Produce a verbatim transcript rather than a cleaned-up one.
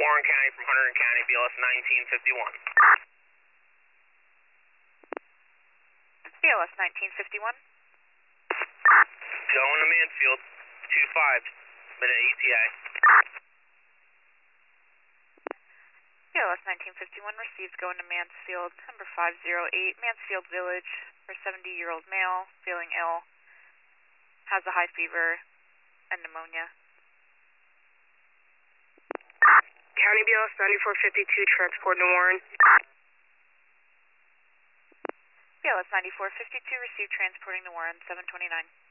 Warren County from Hunterdon County, B L S nineteen fifty-one. B L S nineteen fifty-one. Going to Mansfield, two five, minute E T A. B L S nineteen fifty-one received going to Mansfield, number five zero eight, Mansfield Village, for a seventy-year-old male, feeling ill, has a high fever and pneumonia. County B L S ninety-four fifty-two, transport to Warren. B L S ninety-four fifty-two received transporting to Warren, seven twenty-nine.